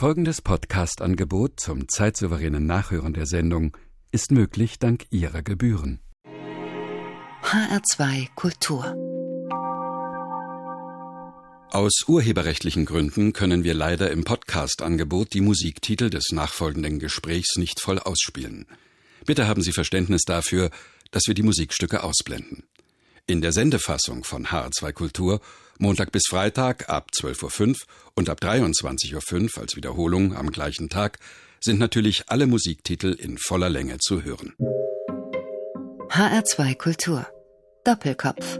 Folgendes Podcast-Angebot zum zeitsouveränen Nachhören der Sendung ist möglich dank Ihrer Gebühren. HR2 Kultur. Aus urheberrechtlichen Gründen können wir leider im Podcast-Angebot die Musiktitel des nachfolgenden Gesprächs nicht voll ausspielen. Bitte haben Sie Verständnis dafür, dass wir die Musikstücke ausblenden. In der Sendefassung von HR2 Kultur Montag bis Freitag ab 12.05 Uhr und ab 23.05 Uhr als Wiederholung am gleichen Tag sind natürlich alle Musiktitel in voller Länge zu hören. HR2 Kultur. Doppelkopf.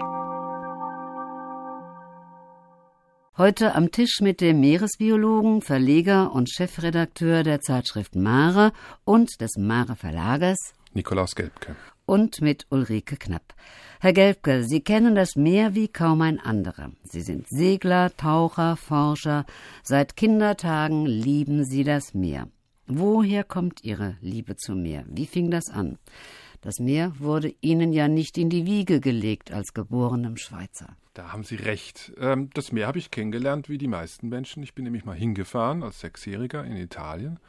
Heute am Tisch mit dem Meeresbiologen, Verleger und Chefredakteur der Zeitschrift Mare und des Mare Verlagers Nikolaus Gelbke und mit Ulrike Knapp. Herr Gelbke, Sie kennen das Meer wie kaum ein anderer. Sie sind Segler, Taucher, Forscher. Seit Kindertagen lieben Sie das Meer. Woher kommt Ihre Liebe zum Meer? Wie fing das an? Das Meer wurde Ihnen ja nicht in die Wiege gelegt als geborenem Schweizer. Da haben Sie recht. Das Meer habe ich kennengelernt wie die meisten Menschen. Ich bin nämlich mal hingefahren als 6-Jähriger in Italien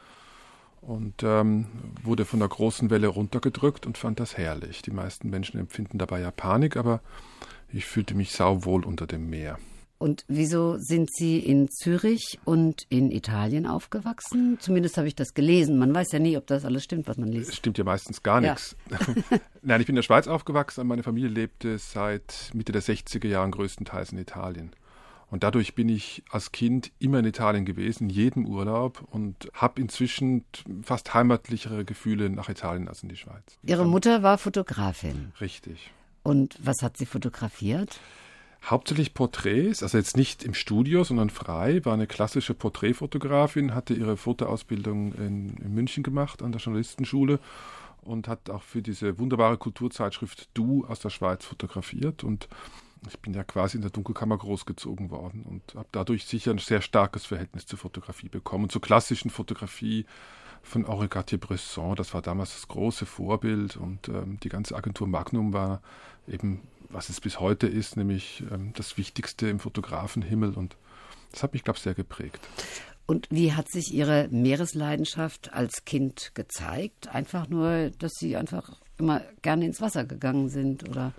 und wurde von der großen Welle runtergedrückt und fand das herrlich. Die meisten Menschen empfinden dabei ja Panik, aber ich fühlte mich sauwohl unter dem Meer. Und wieso sind Sie in Zürich und in Italien aufgewachsen? Zumindest habe ich das gelesen. Man weiß ja nie, ob das alles stimmt, was man liest. Es stimmt ja meistens gar nichts. Nein, ich bin in der Schweiz aufgewachsen. Meine Familie lebte seit Mitte der 60er Jahren größtenteils in Italien. Und dadurch bin ich als Kind immer in Italien gewesen, in jedem Urlaub und habe inzwischen fast heimatlichere Gefühle nach Italien als in die Schweiz. Ihre Mutter war Fotografin. Richtig. Und was hat sie fotografiert? Hauptsächlich Porträts, also jetzt nicht im Studio, sondern frei, war eine klassische Porträtfotografin, hatte ihre Fotoausbildung in München gemacht an der Journalistenschule und hat auch für diese wunderbare Kulturzeitschrift Du aus der Schweiz fotografiert. Und ich bin ja quasi in der Dunkelkammer großgezogen worden und habe dadurch sicher ein sehr starkes Verhältnis zur Fotografie bekommen. Und zur klassischen Fotografie von Henri Cartier-Bresson, das war damals das große Vorbild. Und die ganze Agentur Magnum war eben, was es bis heute ist, nämlich das Wichtigste im Fotografenhimmel. Und das hat mich, glaube ich, sehr geprägt. Und wie hat sich Ihre Meeresleidenschaft als Kind gezeigt? Einfach nur, dass Sie einfach immer gerne ins Wasser gegangen sind, oder?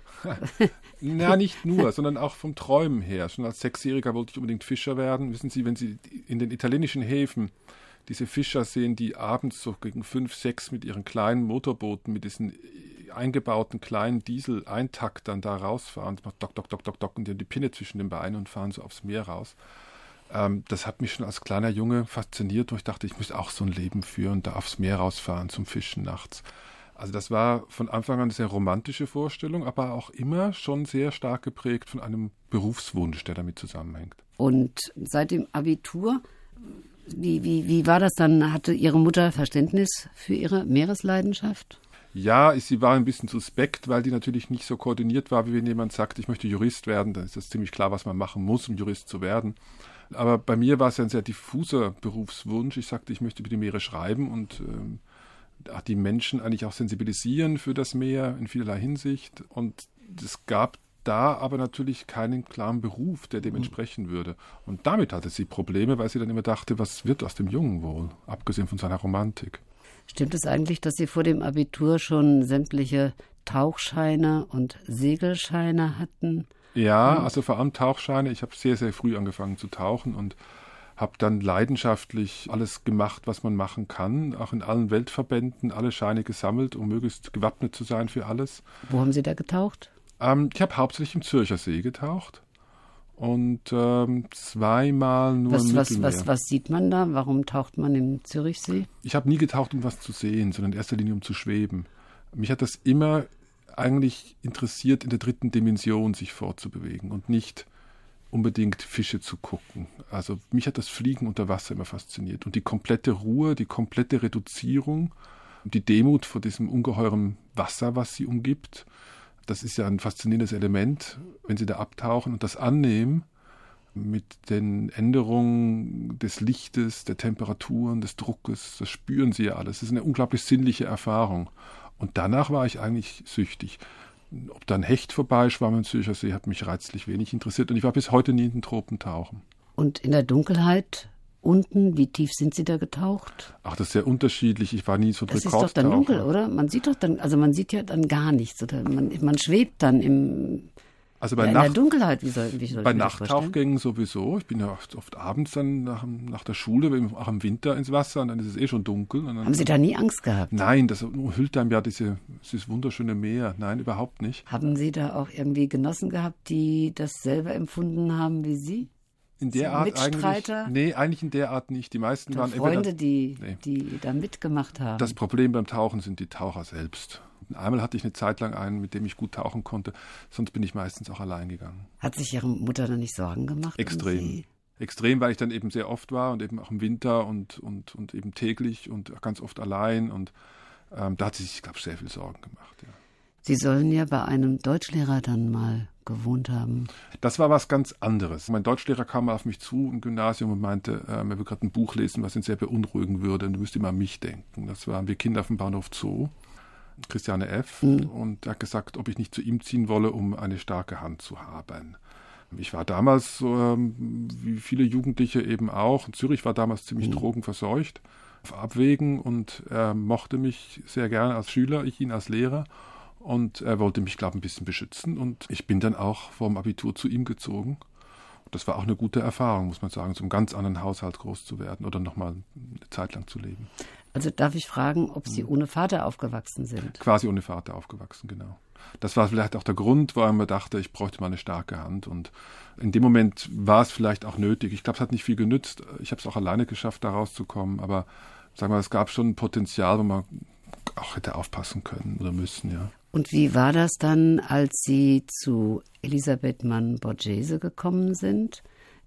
Ja, nicht nur, sondern auch vom Träumen her. Schon als 6-Jähriger wollte ich unbedingt Fischer werden. Wissen Sie, wenn Sie in den italienischen Häfen diese Fischer sehen, die abends so gegen 5, 6 mit ihren kleinen Motorbooten, mit diesen eingebauten kleinen Diesel-Eintaktern da rausfahren, dock, dock, dock, dock, dock, und die haben die Pinne zwischen den Beinen und fahren so aufs Meer raus. Das hat mich schon als kleiner Junge fasziniert, wo ich dachte, ich müsste auch so ein Leben führen, da aufs Meer rausfahren zum Fischen nachts. Also das war von Anfang an eine sehr romantische Vorstellung, aber auch immer schon sehr stark geprägt von einem Berufswunsch, der damit zusammenhängt. Und seit dem Abitur, wie war das dann? Hatte Ihre Mutter Verständnis für Ihre Meeresleidenschaft? Ja, sie war ein bisschen suspekt, weil die natürlich nicht so koordiniert war, wie wenn jemand sagt, ich möchte Jurist werden. Dann ist das ziemlich klar, was man machen muss, um Jurist zu werden. Aber bei mir war es ja ein sehr diffuser Berufswunsch. Ich sagte, ich möchte über die Meere schreiben und die Menschen eigentlich auch sensibilisieren für das Meer in vielerlei Hinsicht. Und es gab da aber natürlich keinen klaren Beruf, der dem entsprechen würde. Und damit hatte sie Probleme, weil sie dann immer dachte, was wird aus dem Jungen wohl, abgesehen von seiner Romantik. Stimmt es eigentlich, dass Sie vor dem Abitur schon sämtliche Tauchscheine und Segelscheine hatten? Ja, also vor allem Tauchscheine. Ich habe sehr, sehr früh angefangen zu tauchen und habe dann leidenschaftlich alles gemacht, was man machen kann. Auch in allen Weltverbänden alle Scheine gesammelt, um möglichst gewappnet zu sein für alles. Wo haben Sie da getaucht? Ich habe hauptsächlich im Zürcher See getaucht und zweimal nur im Mittelmeer. Was sieht man da? Warum taucht man im Zürichsee? Ich habe nie getaucht, um was zu sehen, sondern in erster Linie, um zu schweben. Mich hat das immer eigentlich interessiert, in der dritten Dimension sich fortzubewegen und nicht unbedingt Fische zu gucken. Also mich hat das Fliegen unter Wasser immer fasziniert. Und die komplette Ruhe, die komplette Reduzierung, die Demut vor diesem ungeheuren Wasser, was sie umgibt, das ist ja ein faszinierendes Element, wenn Sie da abtauchen und das annehmen mit den Änderungen des Lichtes, der Temperaturen, des Druckes, das spüren Sie ja alles. Das ist eine unglaublich sinnliche Erfahrung. Und danach war ich eigentlich süchtig. Ob dann Hecht vorbeischwamm im Zürcher See, hat mich reizlich wenig interessiert. Und ich war bis heute nie in den Tropen tauchen. Und in der Dunkelheit unten? Wie tief sind Sie da getaucht? Ach, das ist sehr unterschiedlich. Ich war nie so Das ist doch dann dunkel, oder? Man sieht doch dann, also man sieht ja dann gar nichts. Oder man schwebt dann in der Dunkelheit. Wie soll bei Nachttauchgängen sowieso. Ich bin ja oft abends dann nach der Schule, auch im Winter ins Wasser und dann ist es schon dunkel. Und dann, haben Sie da nie Angst gehabt? Nein, das umhüllt einem ja dieses wunderschöne Meer. Nein, überhaupt nicht. Haben Sie da auch irgendwie Genossen gehabt, die das selber empfunden haben wie Sie? In der Art Mitstreiter? eigentlich in der Art nicht. Die meisten waren Freunde, die da mitgemacht haben. Das Problem beim Tauchen sind die Taucher selbst. Einmal hatte ich eine Zeit lang einen, mit dem ich gut tauchen konnte, sonst bin ich meistens auch allein gegangen. Hat sich Ihre Mutter dann nicht Sorgen gemacht? Extrem. Extrem, weil ich dann eben sehr oft war und eben auch im Winter und eben täglich und ganz oft allein. Und da hat sie sich, glaube ich, sehr viel Sorgen gemacht. Ja. Sie sollen ja bei einem Deutschlehrer dann mal gewohnt haben. Das war was ganz anderes. Mein Deutschlehrer kam mal auf mich zu im Gymnasium und meinte, er will gerade ein Buch lesen, was ihn sehr beunruhigen würde. Und du müsst immer an mich denken. Das waren wir Kinder vom Bahnhof Zoo. Christiane F. Und er hat gesagt, ob ich nicht zu ihm ziehen wolle, um eine starke Hand zu haben. Ich war damals, wie viele Jugendliche eben auch, in Zürich war damals ziemlich drogenverseucht, auf Abwägen und er mochte mich sehr gerne als Schüler, ich ihn als Lehrer und er wollte mich, glaube ich, ein bisschen beschützen und ich bin dann auch vor dem Abitur zu ihm gezogen. Das war auch eine gute Erfahrung, muss man sagen, zum ganz anderen Haushalt groß zu werden oder nochmal eine Zeit lang zu leben. Also darf ich fragen, ob Sie ohne Vater aufgewachsen sind? Quasi ohne Vater aufgewachsen, genau. Das war vielleicht auch der Grund, warum man dachte, ich bräuchte mal eine starke Hand. Und in dem Moment war es vielleicht auch nötig. Ich glaube, es hat nicht viel genützt. Ich habe es auch alleine geschafft, da rauszukommen. Aber sagen wir, es gab schon ein Potenzial, wo man auch hätte aufpassen können oder müssen, ja. Und wie war das dann, als Sie zu Elisabeth Mann-Borghese gekommen sind?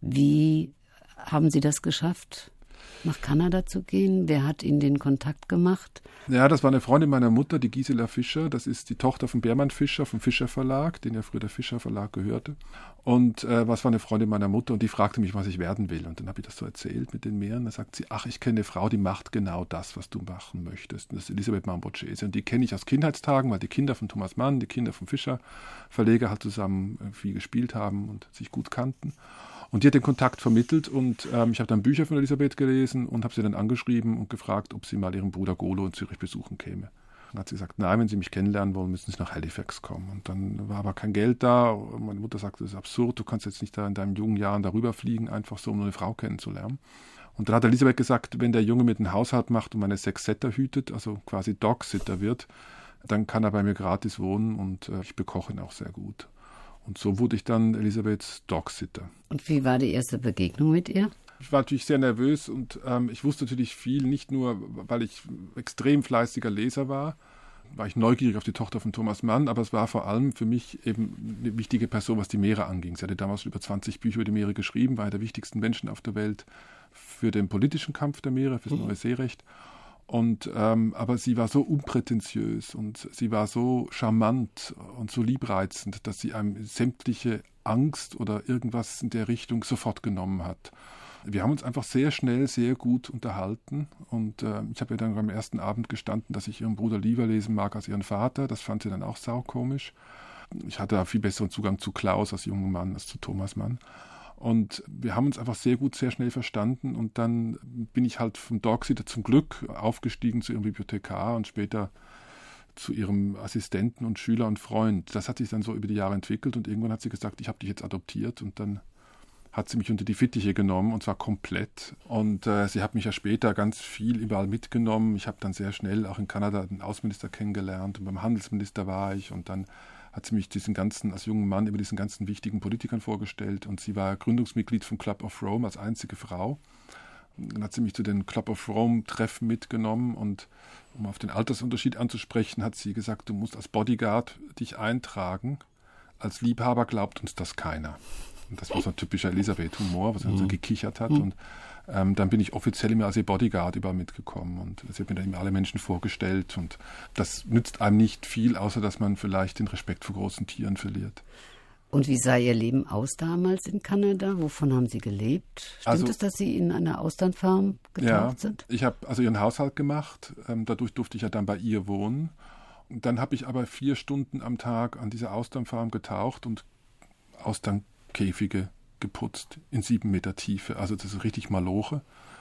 Wie haben Sie das geschafft, nach Kanada zu gehen? Wer hat Ihnen den Kontakt gemacht? Ja, das war eine Freundin meiner Mutter, die Gisela Fischer. Das ist die Tochter von Beermann Fischer, vom Fischer Verlag, den ja früher der Fischer Verlag gehörte. Und was war eine Freundin meiner Mutter und die fragte mich, was ich werden will. Und dann habe ich das so erzählt mit den Meeren. Da sagt sie, ach, ich kenne eine Frau, die macht genau das, was du machen möchtest. Und das ist Elisabeth Mann-Borghese. Und die kenne ich aus Kindheitstagen, weil die Kinder von Thomas Mann, die Kinder vom Fischer Verleger halt zusammen viel gespielt haben und sich gut kannten. Und die hat den Kontakt vermittelt und ich habe dann Bücher von Elisabeth gelesen und habe sie dann angeschrieben und gefragt, ob sie mal ihren Bruder Golo in Zürich besuchen käme. Dann hat sie gesagt, nein, wenn Sie mich kennenlernen wollen, müssen Sie nach Halifax kommen. Und dann war aber kein Geld da. Meine Mutter sagte, das ist absurd, du kannst jetzt nicht da in deinen jungen Jahren darüber fliegen, einfach so, um eine Frau kennenzulernen. Und dann hat Elisabeth gesagt, wenn der Junge mit einem Haushalt macht und meine 6 Setter hütet, also quasi Dog-Sitter wird, dann kann er bei mir gratis wohnen und ich bekoche ihn auch sehr gut. Und so wurde ich dann Elisabeths Dog-Sitter. Und wie war die erste Begegnung mit ihr? Ich war natürlich sehr nervös und ich wusste natürlich viel, nicht nur, weil ich extrem fleißiger Leser war ich neugierig auf die Tochter von Thomas Mann, aber es war vor allem für mich eben eine wichtige Person, was die Meere anging. Sie hatte damals über 20 Bücher über die Meere geschrieben, war einer der wichtigsten Menschen auf der Welt für den politischen Kampf der Meere, für das neue Seerecht. Und aber sie war so unprätentiös und sie war so charmant und so liebreizend, dass sie einem sämtliche Angst oder irgendwas in der Richtung sofort genommen hat. Wir haben uns einfach sehr schnell, sehr gut unterhalten und ich habe ihr dann beim ersten Abend gestanden, dass ich ihren Bruder lieber lesen mag als ihren Vater. Das fand sie dann auch saukomisch. Ich hatte viel besseren Zugang zu Klaus als junger Mann als zu Thomas Mann. Und wir haben uns einfach sehr gut, sehr schnell verstanden. Und dann bin ich halt vom Dogsitter zum Glück aufgestiegen zu ihrem Bibliothekar und später zu ihrem Assistenten und Schüler und Freund. Das hat sich dann so über die Jahre entwickelt und irgendwann hat sie gesagt, ich habe dich jetzt adoptiert und dann hat sie mich unter die Fittiche genommen und zwar komplett. Und sie hat mich ja später ganz viel überall mitgenommen. Ich habe dann sehr schnell auch in Kanada den Außenminister kennengelernt und beim Handelsminister war ich und dann hat sie mich als jungen Mann über diesen ganzen wichtigen Politikern vorgestellt und sie war Gründungsmitglied vom Club of Rome als einzige Frau. Dann hat sie mich zu den Club of Rome Treffen mitgenommen und um auf den Altersunterschied anzusprechen, hat sie gesagt, du musst als Bodyguard dich eintragen. Als Liebhaber glaubt uns das keiner. Und das war so ein typischer Elisabeth-Humor, was sie so gekichert hat. Und dann bin ich offiziell immer als ihr Bodyguard überall mitgekommen. Und sie hat mir dann immer alle Menschen vorgestellt. Und das nützt einem nicht viel, außer dass man vielleicht den Respekt vor großen Tieren verliert. Und wie sah Ihr Leben aus damals in Kanada? Wovon haben Sie gelebt? Stimmt es, dass Sie in einer Austernfarm getaucht sind? Ich habe also ihren Haushalt gemacht. Dadurch durfte ich ja dann bei ihr wohnen. Und dann habe ich aber 4 Stunden am Tag an dieser Austernfarm getaucht und Austernkäfige geputzt in 7 Meter Tiefe. Also das ist richtig Maloche.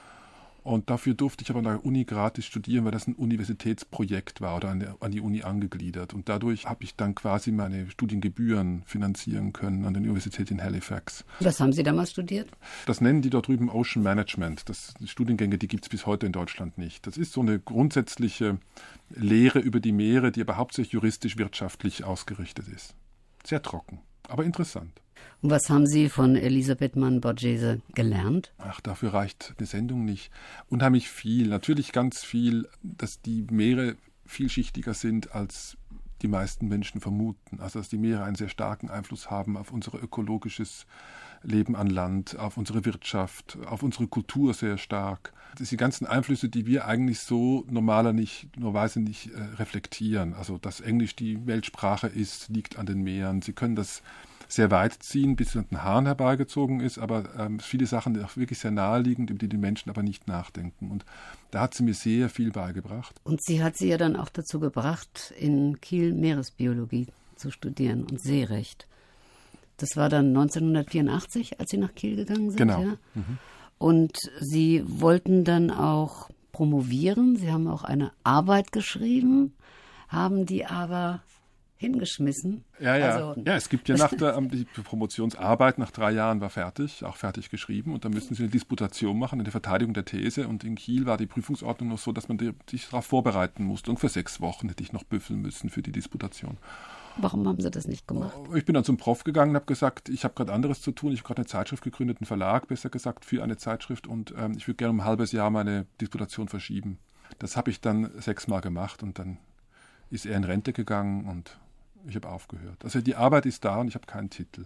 Und dafür durfte ich aber an der Uni gratis studieren, weil das ein Universitätsprojekt war oder an die Uni angegliedert. Und dadurch habe ich dann quasi meine Studiengebühren finanzieren können an der Universität in Halifax. Was haben Sie damals studiert? Das nennen die dort drüben Ocean Management. Das sind Studiengänge, die gibt es bis heute in Deutschland nicht. Das ist so eine grundsätzliche Lehre über die Meere, die aber hauptsächlich juristisch-wirtschaftlich ausgerichtet ist. Sehr trocken, aber interessant. Und was haben Sie von Elisabeth Mann-Borghese gelernt? Ach, dafür reicht eine Sendung nicht. Unheimlich viel, natürlich ganz viel, dass die Meere vielschichtiger sind, als die meisten Menschen vermuten. Also dass die Meere einen sehr starken Einfluss haben auf unser ökologisches Leben an Land, auf unsere Wirtschaft, auf unsere Kultur sehr stark. Das sind die ganzen Einflüsse, die wir eigentlich so normalerweise nicht reflektieren. Also dass Englisch die Weltsprache ist, liegt an den Meeren. Sie können das sehr weit ziehen, bis es an den Haaren herbeigezogen ist, aber viele Sachen sind auch wirklich sehr naheliegend, über die die Menschen aber nicht nachdenken. Und da hat sie mir sehr viel beigebracht. Und sie hat Sie ja dann auch dazu gebracht, in Kiel Meeresbiologie zu studieren und Seerecht. Das war dann 1984, als Sie nach Kiel gegangen sind. Genau. Ja? Und Sie wollten dann auch promovieren. Sie haben auch eine Arbeit geschrieben, haben die aber hingeschmissen. Ja. Also, Ja, es gibt ja die Promotionsarbeit nach 3 Jahren war fertig, auch fertig geschrieben. Und dann müssten Sie eine Disputation machen, eine Verteidigung der These. Und in Kiel war die Prüfungsordnung noch so, dass man sich darauf vorbereiten musste. Und für 6 Wochen hätte ich noch büffeln müssen für die Disputation. warum haben Sie das nicht gemacht? Ich bin dann zum Prof gegangen und habe gesagt, ich habe gerade anderes zu tun. Ich habe gerade eine Zeitschrift gegründet, einen Verlag, besser gesagt, für eine Zeitschrift. Und ich würde gerne um ein halbes Jahr meine Disputation verschieben. Das habe ich dann 6 Mal gemacht und dann ist er in Rente gegangen und ich habe aufgehört. Also die Arbeit ist da und ich habe keinen Titel.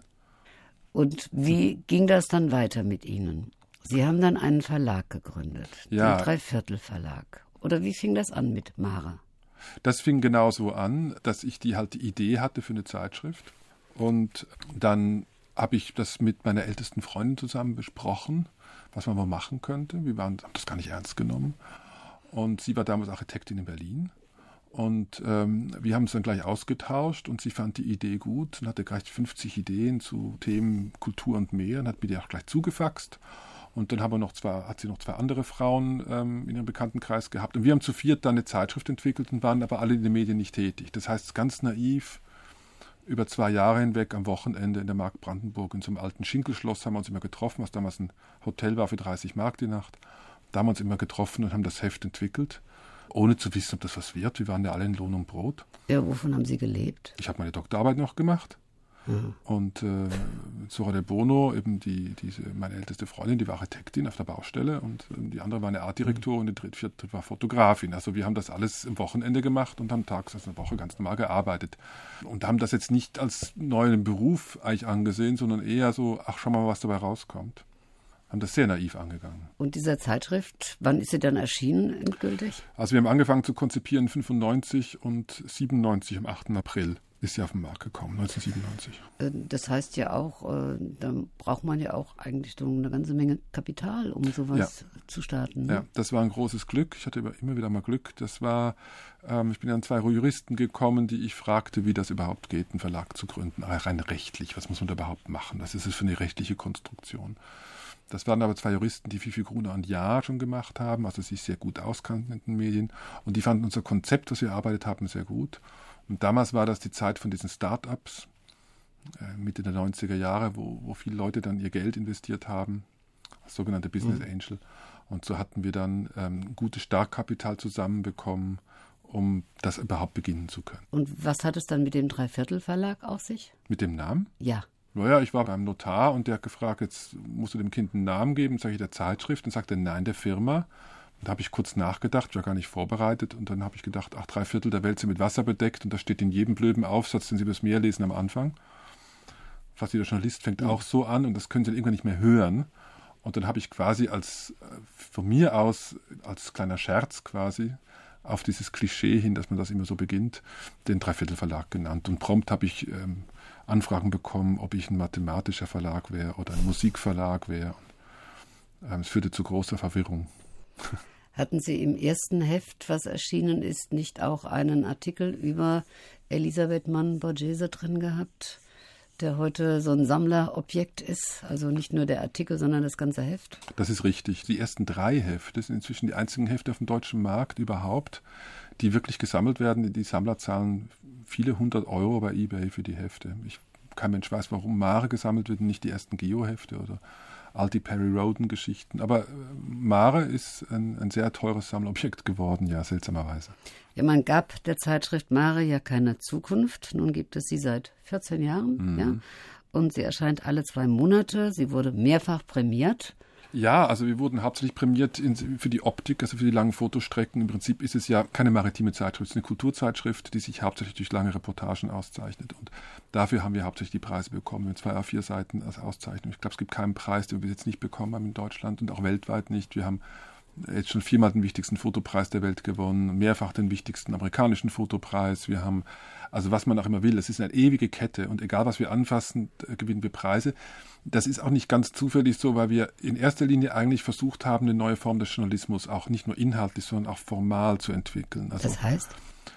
Und wie ging das dann weiter mit Ihnen? Sie haben dann einen Verlag gegründet, Ja. den Dreiviertel-Verlag. Oder wie fing das an mit Mara? Das fing genauso an, dass ich die Idee hatte für eine Zeitschrift. Und dann habe ich das mit meiner ältesten Freundin zusammen besprochen, was man mal machen könnte. Wir haben das gar nicht ernst genommen. Und sie war damals Architektin in Berlin. Und wir haben es dann gleich ausgetauscht und sie fand die Idee gut und hatte gleich 50 Ideen zu Themen Kultur und Meer und hat mir die auch gleich zugefaxt. Und dann hat sie noch 2 andere Frauen in ihrem Bekanntenkreis gehabt. Und wir haben zu 4 dann eine Zeitschrift entwickelt und waren aber alle in den Medien nicht tätig. Das heißt, ganz naiv, über 2 Jahre hinweg am Wochenende in der Mark Brandenburg in so einem alten Schinkelschloss haben wir uns immer getroffen, was damals ein Hotel war für 30 Mark die Nacht. Da haben wir uns immer getroffen und haben das Heft entwickelt, ohne zu wissen, ob das was wird. Wir waren ja alle in Lohn und Brot. Ja, wovon haben Sie gelebt? Ich habe meine Doktorarbeit noch gemacht. Und Zora de Bono, eben meine älteste Freundin, die war Architektin auf der Baustelle und die andere war eine Artdirektorin und die vierte war Fotografin. Also wir haben das alles am Wochenende gemacht und haben tags aus einer Woche ganz normal gearbeitet. Und haben das jetzt nicht als neuen Beruf eigentlich angesehen, sondern eher so, ach, schau mal, was dabei rauskommt. Haben das sehr naiv angegangen. Und diese Zeitschrift, wann ist sie dann erschienen endgültig? Also wir haben angefangen zu konzipieren 95 und 97 am 8. April. Ist sie auf den Markt gekommen, 1997. Das heißt ja auch, da braucht man ja auch eigentlich so eine ganze Menge Kapital, um sowas zu starten. Ne? Ja, das war ein großes Glück. Ich hatte immer wieder mal Glück. Ich bin an 2 Juristen gekommen, die ich fragte, wie das überhaupt geht, einen Verlag zu gründen. Rein rechtlich, was muss man da überhaupt machen? Was ist es für eine rechtliche Konstruktion? Das waren aber 2 Juristen, die viel Gruner und Jahr schon gemacht haben, also sich sehr gut auskannten in den Medien. Und die fanden unser Konzept, was wir erarbeitet haben, sehr gut. Und damals war das die Zeit von diesen Start-ups, Mitte der 90er Jahre, wo viele Leute dann ihr Geld investiert haben, das sogenannte Business Angel. Und so hatten wir dann gutes Startkapital zusammenbekommen, um das überhaupt beginnen zu können. Und was hat es dann mit dem Dreiviertel-Verlag auf sich? Mit dem Namen? Ja. Naja, ich war beim Notar und der hat gefragt, jetzt musst du dem Kind einen Namen geben, sage ich der Zeitschrift, und sagte nein, der Firma. Da habe ich kurz nachgedacht, ich war gar nicht vorbereitet und dann habe ich gedacht, 3/4 der Welt sind mit Wasser bedeckt und das steht in jedem blöden Aufsatz, den Sie über das Meer lesen am Anfang. Fast jeder Journalist fängt auch so an und das können Sie dann irgendwann nicht mehr hören. Und dann habe ich quasi von mir aus, als kleiner Scherz quasi, auf dieses Klischee hin, dass man das immer so beginnt, den Dreiviertel-Verlag genannt. Und prompt habe ich Anfragen bekommen, ob ich ein mathematischer Verlag wäre oder ein Musikverlag wäre. Es führte zu großer Verwirrung. Hatten Sie im ersten Heft, was erschienen ist, nicht auch einen Artikel über Elisabeth Mann-Borghese drin gehabt, der heute so ein Sammlerobjekt ist? Also nicht nur der Artikel, sondern das ganze Heft? Das ist richtig. Die ersten 3 Hefte sind inzwischen die einzigen Hefte auf dem deutschen Markt überhaupt, die wirklich gesammelt werden. Die Sammler zahlen viele 100 € bei eBay für die Hefte. Kein Mensch weiß, warum Mare gesammelt wird und nicht die ersten Geo-Hefte oder Alti Perry Roden-Geschichten. Aber Mare ist ein sehr teures Sammlerobjekt geworden, ja, seltsamerweise. Ja, man gab der Zeitschrift Mare ja keine Zukunft. Nun gibt es sie seit 14 Jahren. Ja? Und sie erscheint alle 2 Monate. Sie wurde mehrfach prämiert. Ja, also wir wurden hauptsächlich prämiert für die Optik, also für die langen Fotostrecken. Im Prinzip ist es ja keine maritime Zeitschrift, es ist eine Kulturzeitschrift, die sich hauptsächlich durch lange Reportagen auszeichnet. Und dafür haben wir hauptsächlich die Preise bekommen, mit 2 A4 Seiten als Auszeichnung. Ich glaube, es gibt keinen Preis, den wir jetzt nicht bekommen haben in Deutschland und auch weltweit nicht. Wir haben jetzt schon 4-mal den wichtigsten Fotopreis der Welt gewonnen, mehrfach den wichtigsten amerikanischen Fotopreis. Wir haben, also was man auch immer will, es ist eine ewige Kette und egal was wir anfassen, gewinnen wir Preise. Das ist auch nicht ganz zufällig so, weil wir in erster Linie eigentlich versucht haben, eine neue Form des Journalismus auch nicht nur inhaltlich, sondern auch formal zu entwickeln. Also, das heißt?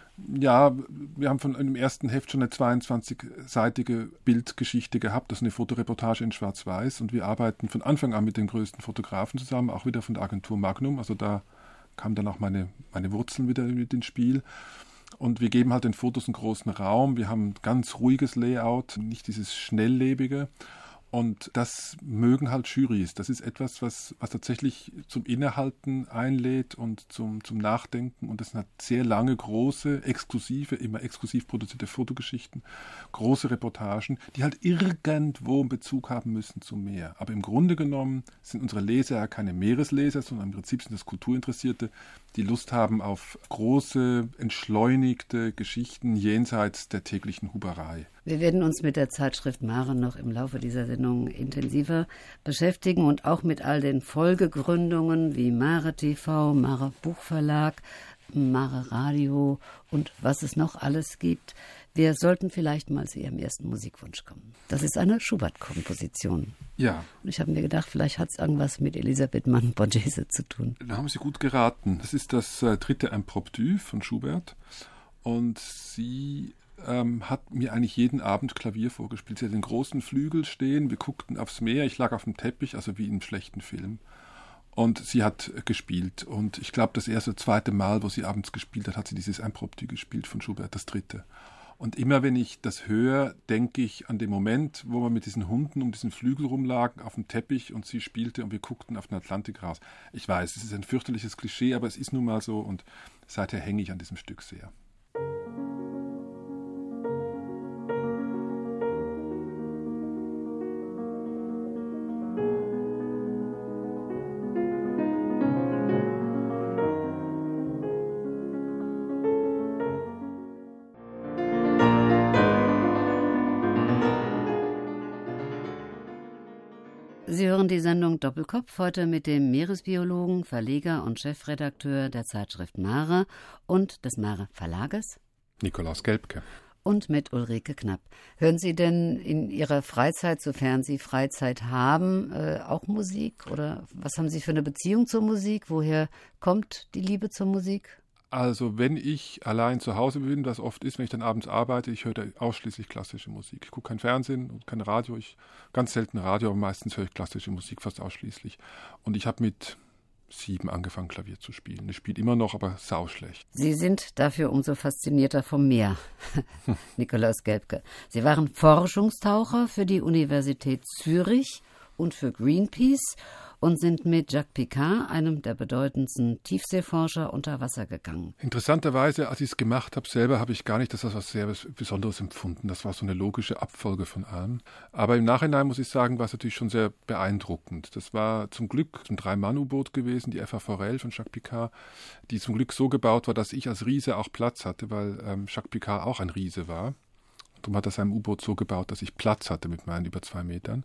Ja, wir haben von einem ersten Heft schon eine 22-seitige Bildgeschichte gehabt, das ist eine Fotoreportage in Schwarz-Weiß und wir arbeiten von Anfang an mit den größten Fotografen zusammen, auch wieder von der Agentur Magnum, also da kamen dann auch meine Wurzeln wieder mit ins Spiel. Und wir geben halt den Fotos einen großen Raum, wir haben ein ganz ruhiges Layout, nicht dieses schnelllebige. Und das mögen halt Jurys. Das ist etwas, was tatsächlich zum Innehalten einlädt und zum Nachdenken. Und das sind halt sehr lange, große, exklusive, immer exklusiv produzierte Fotogeschichten, große Reportagen, die halt irgendwo einen Bezug haben müssen zum Meer. Aber im Grunde genommen sind unsere Leser ja keine Meeresleser, sondern im Prinzip sind das Kulturinteressierte, die Lust haben auf große, entschleunigte Geschichten jenseits der täglichen Huberei. Wir werden uns mit der Zeitschrift Mare noch im Laufe dieser Sendung intensiver beschäftigen und auch mit all den Folgegründungen wie Mare TV, Mare Buchverlag, Mare Radio und was es noch alles gibt. Wir sollten vielleicht mal zu Ihrem ersten Musikwunsch kommen. Das ist eine Schubert-Komposition. Ja. Und ich habe mir gedacht, vielleicht hat es irgendwas mit Elisabeth Mann-Borghese zu tun. Da haben Sie gut geraten. Das ist das 3. Impromptu von Schubert. Und sie hat mir eigentlich jeden Abend Klavier vorgespielt. Sie hat den großen Flügel stehen, wir guckten aufs Meer, ich lag auf dem Teppich, also wie in einem schlechten Film. Und sie hat gespielt. Und ich glaube, das erste, 2. Mal, wo sie abends gespielt hat, hat sie dieses Impromptu gespielt von Schubert, das 3. Und immer wenn ich das höre, denke ich an den Moment, wo wir mit diesen Hunden um diesen Flügel rumlagen, auf dem Teppich und sie spielte und wir guckten auf den Atlantik raus. Ich weiß, es ist ein fürchterliches Klischee, aber es ist nun mal so und seither hänge ich an diesem Stück sehr. Sie hören die Sendung Doppelkopf heute mit dem Meeresbiologen, Verleger und Chefredakteur der Zeitschrift Mare und des Mare Verlages Nikolaus Gelbke. Und mit Ulrike Knapp. Hören Sie denn in Ihrer Freizeit, sofern Sie Freizeit haben, auch Musik? Oder was haben Sie für eine Beziehung zur Musik? Woher kommt die Liebe zur Musik? Also wenn ich allein zu Hause bin, das oft ist, wenn ich dann abends arbeite, ich höre ausschließlich klassische Musik. Ich gucke kein Fernsehen und kein Radio, ganz selten Radio, aber meistens höre ich klassische Musik, fast ausschließlich. Und ich habe mit 7 angefangen, Klavier zu spielen. Ich spiele immer noch, aber sauschlecht. Sie sind dafür umso faszinierter vom Meer, Nikolaus Gelbke. Sie waren Forschungstaucher für die Universität Zürich und für Greenpeace und sind mit Jacques Piccard, einem der bedeutendsten Tiefseeforscher, unter Wasser gegangen. Interessanterweise, als ich es gemacht habe, selber habe ich gar nicht das als was sehr Besonderes empfunden. Das war so eine logische Abfolge von allem. Aber im Nachhinein muss ich sagen, war es natürlich schon sehr beeindruckend. Das war zum Glück ein 3-Mann-U-Boot gewesen, die FA Forel von Jacques Piccard, die zum Glück so gebaut war, dass ich als Riese auch Platz hatte, weil Jacques Piccard auch ein Riese war. Darum hat er sein U-Boot so gebaut, dass ich Platz hatte mit meinen über 2 Metern.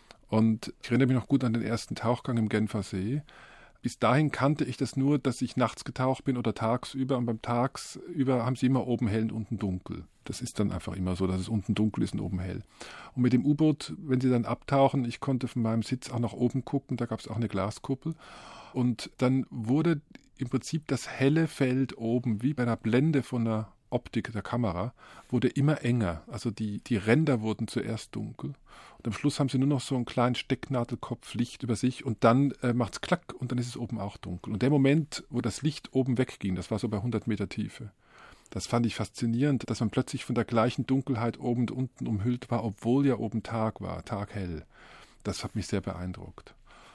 Und ich erinnere mich noch gut an den ersten Tauchgang im Genfer See. Bis dahin kannte ich das nur, dass ich nachts getaucht bin oder tagsüber. Und beim Tagsüber haben sie immer oben hell und unten dunkel. Das ist dann einfach immer so, dass es unten dunkel ist und oben hell. Und mit dem U-Boot, wenn sie dann abtauchen, ich konnte von meinem Sitz auch nach oben gucken, da gab es auch eine Glaskuppel. Und dann wurde im Prinzip das helle Feld oben wie bei einer Blende von einer Optik der Kamera, wurde immer enger. Also die Ränder wurden zuerst dunkel. Und am Schluss haben sie nur noch so einen kleinen Stecknadelkopf Licht über sich und dann macht's klack und dann ist es oben auch dunkel. Und der Moment, wo das Licht oben wegging, das war so bei 100 Meter Tiefe. Das fand ich faszinierend, dass man plötzlich von der gleichen Dunkelheit oben und unten umhüllt war, obwohl ja oben Tag war, taghell. Das hat mich sehr beeindruckt.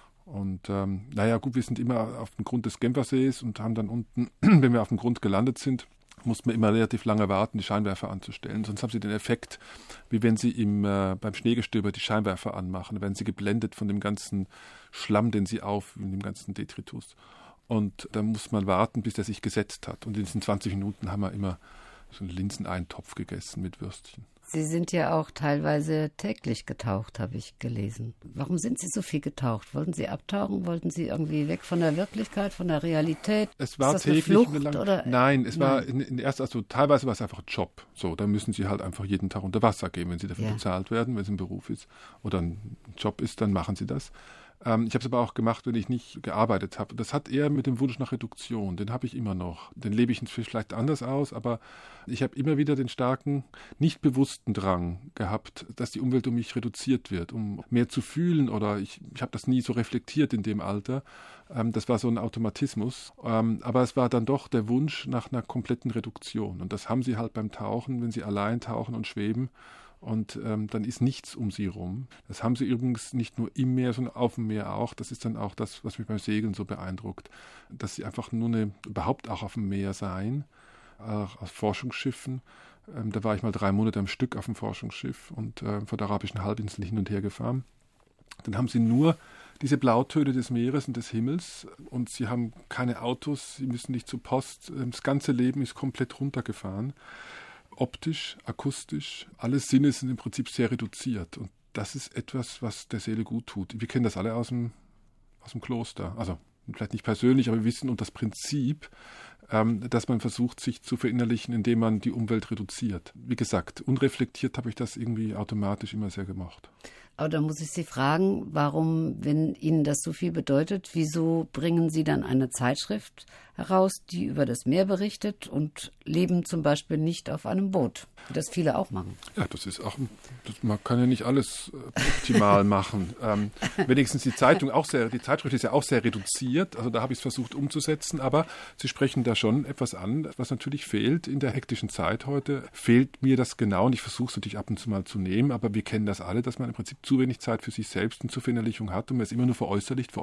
Und gut, wir sind immer auf dem Grund des Genfersees und haben dann unten, wenn wir auf dem Grund gelandet sind, mussten wir immer relativ lange warten, die Scheinwerfer anzustellen. Sonst haben sie den Effekt, wie wenn sie beim Schneegestöber die Scheinwerfer anmachen. Da werden sie geblendet von dem ganzen Schlamm, den sie aufwühlen, dem ganzen Detritus. Und dann muss man warten, bis der sich gesetzt hat. Und in diesen 20 Minuten haben wir immer so einen Linseneintopf gegessen mit Würstchen. Sie sind ja auch teilweise täglich getaucht, habe ich gelesen. Warum sind Sie so viel getaucht? Wollten Sie abtauchen? Wollten Sie irgendwie weg von der Wirklichkeit, von der Realität? Es war täglich Flucht, eine lange. Oder? Nein, es war teilweise war es einfach ein Job. So, da müssen Sie halt einfach jeden Tag unter Wasser gehen, wenn Sie dafür bezahlt werden, wenn es ein Beruf ist oder ein Job ist, dann machen Sie das. Ich habe es aber auch gemacht, wenn ich nicht gearbeitet habe. Das hat eher mit dem Wunsch nach Reduktion, den habe ich immer noch. Den lebe ich vielleicht anders aus, aber ich habe immer wieder den starken, nicht bewussten Drang gehabt, dass die Umwelt um mich reduziert wird, um mehr zu fühlen oder ich habe das nie so reflektiert in dem Alter. Das war so ein Automatismus. Aber es war dann doch der Wunsch nach einer kompletten Reduktion. Und das haben Sie halt beim Tauchen, wenn Sie allein tauchen und schweben. Und dann ist nichts um sie rum. Das haben sie übrigens nicht nur im Meer, sondern auf dem Meer auch. Das ist dann auch das, was mich beim Segeln so beeindruckt, dass sie einfach überhaupt auch auf dem Meer seien, auf Forschungsschiffen. Da war ich mal 3 Monate am Stück auf dem Forschungsschiff und von der arabischen Halbinsel hin und her gefahren. Dann haben sie nur diese Blautöne des Meeres und des Himmels und sie haben keine Autos, sie müssen nicht zur Post. Das ganze Leben ist komplett runtergefahren. Optisch, akustisch, alle Sinne sind im Prinzip sehr reduziert. Und das ist etwas, was der Seele gut tut. Wir kennen das alle aus dem Kloster. Also vielleicht nicht persönlich, aber wir wissen um das Prinzip, dass man versucht, sich zu verinnerlichen, indem man die Umwelt reduziert. Wie gesagt, unreflektiert habe ich das irgendwie automatisch immer sehr gemocht. Aber da muss ich Sie fragen, warum, wenn Ihnen das so viel bedeutet, wieso bringen Sie dann eine Zeitschrift heraus, die über das Meer berichtet und leben zum Beispiel nicht auf einem Boot, wie das viele auch machen? Ja, das ist auch, man kann ja nicht alles optimal machen. Wenigstens die Zeitschrift ist ja auch sehr reduziert, also da habe ich es versucht umzusetzen, aber Sie sprechen da schon etwas an, was natürlich fehlt in der hektischen Zeit heute, fehlt mir das genau und ich versuche es natürlich ab und zu mal zu nehmen, aber wir kennen das alle, dass man im Prinzip zu wenig Zeit für sich selbst und zur Verinnerlichung hat und man ist immer nur veräußerlicht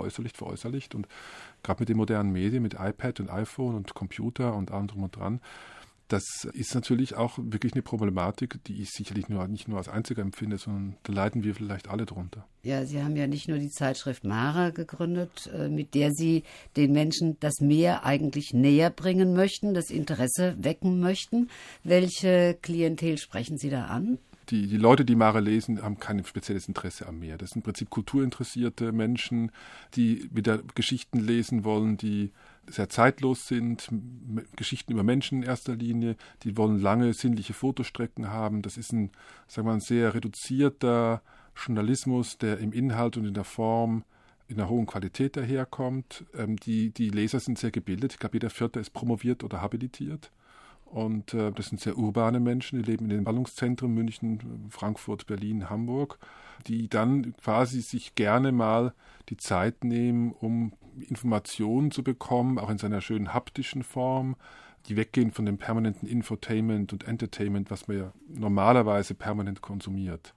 und gerade mit den modernen Medien, mit iPad und iPhone und Computer und allem drum und dran, das ist natürlich auch wirklich eine Problematik, die ich sicherlich nicht nur als Einziger empfinde, sondern da leiden wir vielleicht alle drunter. Ja, Sie haben ja nicht nur die Zeitschrift Mara gegründet, mit der Sie den Menschen das Meer eigentlich näher bringen möchten, das Interesse wecken möchten. Welche Klientel sprechen Sie da an? Die Leute, die Mare lesen, haben kein spezielles Interesse am Meer. Das sind im Prinzip kulturinteressierte Menschen, die wieder Geschichten lesen wollen, die sehr zeitlos sind, Geschichten über Menschen in erster Linie, die wollen lange sinnliche Fotostrecken haben. Das ist ein sehr reduzierter Journalismus, der im Inhalt und in der Form in einer hohen Qualität daherkommt. Die Leser sind sehr gebildet. Ich glaube, jeder Vierte ist promoviert oder habilitiert. Und das sind sehr urbane Menschen, die leben in den Ballungszentren München, Frankfurt, Berlin, Hamburg, die dann quasi sich gerne mal die Zeit nehmen, um Informationen zu bekommen, auch in seiner schönen haptischen Form, die weggehen von dem permanenten Infotainment und Entertainment, was man ja normalerweise permanent konsumiert.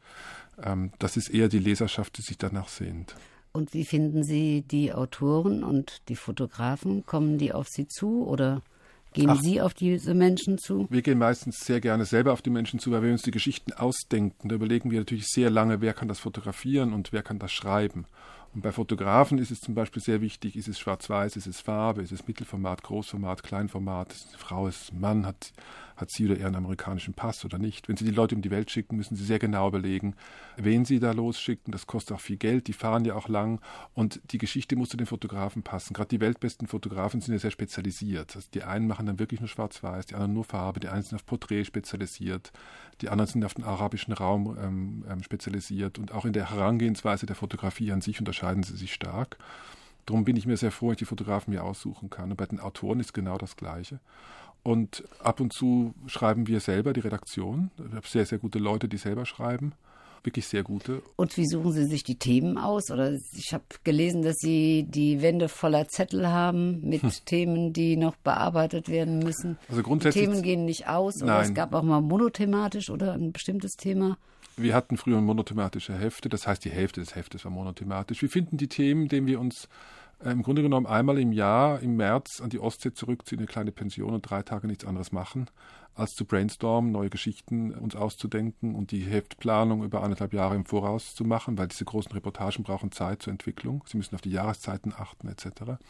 Das ist eher die Leserschaft, die sich danach sehnt. Und wie finden Sie die Autoren und die Fotografen? Kommen die auf Sie zu oder gehen Sie auf diese Menschen zu? Wir gehen meistens sehr gerne selber auf die Menschen zu, weil wir uns die Geschichten ausdenken. Da überlegen wir natürlich sehr lange, wer kann das fotografieren und wer kann das schreiben. Und bei Fotografen ist es zum Beispiel sehr wichtig, ist es schwarz-weiß, ist es Farbe, ist es Mittelformat, Großformat, Kleinformat, ist es eine Frau, ist es ein Mann, hat sie oder er einen amerikanischen Pass oder nicht. Wenn Sie die Leute um die Welt schicken, müssen Sie sehr genau überlegen, wen Sie da losschicken. Das kostet auch viel Geld, die fahren ja auch lang und die Geschichte muss zu den Fotografen passen. Gerade die weltbesten Fotografen sind ja sehr spezialisiert. Also die einen machen dann wirklich nur schwarz-weiß, die anderen nur Farbe, die einen sind auf Porträt spezialisiert, die anderen sind auf den arabischen Raum spezialisiert und auch in der Herangehensweise der Fotografie an sich unterscheiden sie sich stark. Darum bin ich mir sehr froh, wenn ich die Fotografen mir aussuchen kann. Und bei den Autoren ist genau das Gleiche. Und ab und zu schreiben wir selber, die Redaktion. Ich habe sehr, sehr gute Leute, die selber schreiben. Wirklich sehr gute. Und wie suchen Sie sich die Themen aus? Oder ich habe gelesen, dass Sie die Wände voller Zettel haben mit Themen, die noch bearbeitet werden müssen. Also grundsätzlich, die Themen gehen nicht aus, oder nein. Es gab auch mal monothematisch oder ein bestimmtes Thema? Wir hatten früher monothematische Hefte, das heißt, die Hälfte des Heftes war monothematisch. Wir finden die Themen, denen wir uns im Grunde genommen einmal im Jahr, im März, an die Ostsee zurückziehen, eine kleine Pension und 3 Tage nichts anderes machen, als zu brainstormen, neue Geschichten uns auszudenken und die Heftplanung über 1,5 Jahre im Voraus zu machen, weil diese großen Reportagen brauchen Zeit zur Entwicklung. Sie müssen auf die Jahreszeiten achten etc.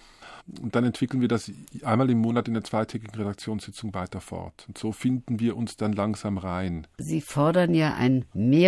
Und dann entwickeln wir das einmal im Monat in der 2-tägigen Redaktionssitzung weiter fort. Und so finden wir uns dann langsam rein. Sie fordern ja ein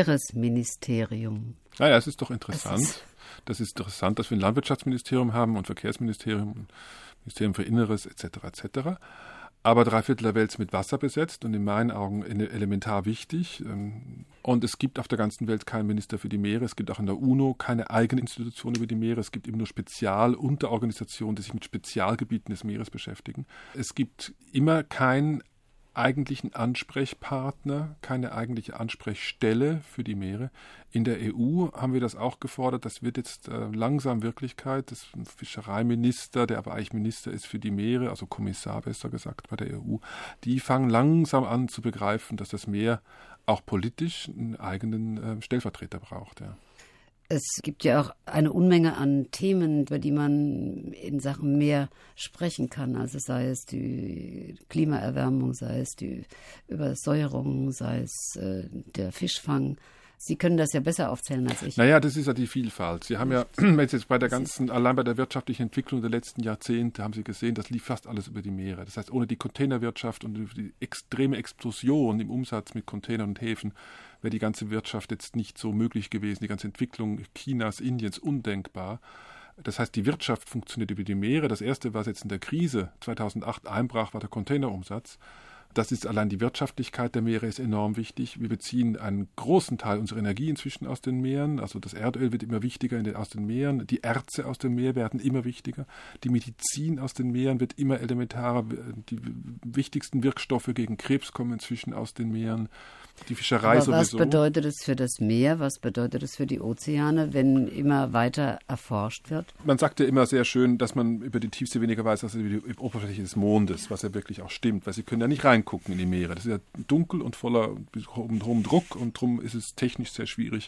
Meeresministerium. Naja, es ist doch interessant. Das ist interessant, dass wir ein Landwirtschaftsministerium haben und Verkehrsministerium und Ministerium für Inneres etc. etc. Aber 3/4 der Welt ist mit Wasser besetzt und in meinen Augen elementar wichtig. Und es gibt auf der ganzen Welt keinen Minister für die Meere. Es gibt auch in der UNO keine eigene Institution über die Meere. Es gibt immer nur Spezialunterorganisationen, die sich mit Spezialgebieten des Meeres beschäftigen. Es gibt immer keinen eigentlichen Ansprechpartner, keine eigentliche Ansprechstelle für die Meere. In der EU haben wir das auch gefordert. Das wird jetzt langsam Wirklichkeit. Das ist ein Fischereiminister, der aber eigentlich Minister ist für die Meere, also Kommissar besser gesagt bei der EU. Die fangen langsam an zu begreifen, dass das Meer auch politisch einen eigenen Stellvertreter braucht. Ja. Es gibt ja auch eine Unmenge an Themen, über die man in Sachen Meer sprechen kann. Also sei es die Klimaerwärmung, sei es die Übersäuerung, sei es der Fischfang. Sie können das ja besser aufzählen als ich. Naja, das ist ja die Vielfalt. Sie haben ja, wenn Sie jetzt bei der ganzen, allein bei der wirtschaftlichen Entwicklung der letzten Jahrzehnte, haben Sie gesehen, das lief fast alles über die Meere. Das heißt, ohne die Containerwirtschaft und die extreme Explosion im Umsatz mit Containern und Häfen wäre die ganze Wirtschaft jetzt nicht so möglich gewesen. Die ganze Entwicklung Chinas, Indiens, undenkbar. Das heißt, die Wirtschaft funktioniert über die Meere. Das Erste, was jetzt in der Krise 2008 einbrach, war der Containerumsatz. Das ist allein die Wirtschaftlichkeit der Meere ist enorm wichtig. Wir beziehen einen großen Teil unserer Energie inzwischen aus den Meeren. Also das Erdöl wird immer wichtiger aus den Meeren. Die Erze aus dem Meer werden immer wichtiger. Die Medizin aus den Meeren wird immer elementarer. Die wichtigsten Wirkstoffe gegen Krebs kommen inzwischen aus den Meeren. Die Fischerei Aber was sowieso. bedeutet es für das Meer? Was bedeutet es für die Ozeane, wenn immer weiter erforscht wird? Man sagt ja immer sehr schön, dass man über die Tiefsee weniger weiß als über die Oberfläche des Mondes, was ja wirklich auch stimmt, weil Sie können ja nicht reingucken in die Meere. Das ist ja dunkel und voller hohem Druck und darum ist es technisch sehr schwierig,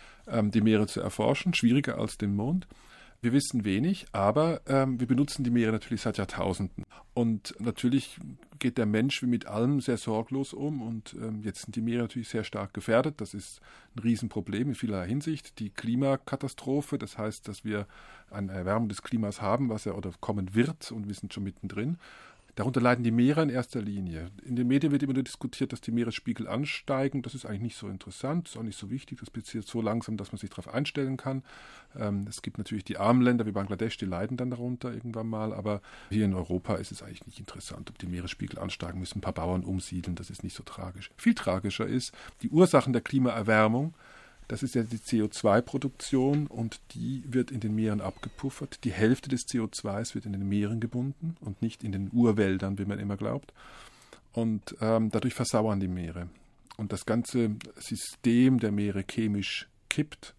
die Meere zu erforschen, schwieriger als den Mond. Wir wissen wenig, aber wir benutzen die Meere natürlich seit Jahrtausenden. Und natürlich geht der Mensch wie mit allem sehr sorglos um. Und jetzt sind die Meere natürlich sehr stark gefährdet. Das ist ein Riesenproblem in vielerlei Hinsicht. Die Klimakatastrophe, das heißt, dass wir eine Erwärmung des Klimas haben, was ja oder kommen wird und wir sind schon mittendrin. Darunter leiden die Meere in erster Linie. In den Medien wird immer nur diskutiert, dass die Meeresspiegel ansteigen. Das ist eigentlich nicht so interessant, ist auch nicht so wichtig. Das passiert so langsam, dass man sich darauf einstellen kann. Es gibt natürlich die armen Länder wie Bangladesch, die leiden dann darunter irgendwann mal. Aber hier in Europa ist es eigentlich nicht interessant, ob die Meeresspiegel ansteigen müssen. Ein paar Bauern umsiedeln, das ist nicht so tragisch. Viel tragischer ist die Ursachen der Klimaerwärmung. Das ist ja die CO2-Produktion und die wird in den Meeren abgepuffert. Die Hälfte des CO2s wird in den Meeren gebunden und nicht in den Urwäldern, wie man immer glaubt. Und dadurch versauern die Meere. Und das ganze System der Meere chemisch kippt.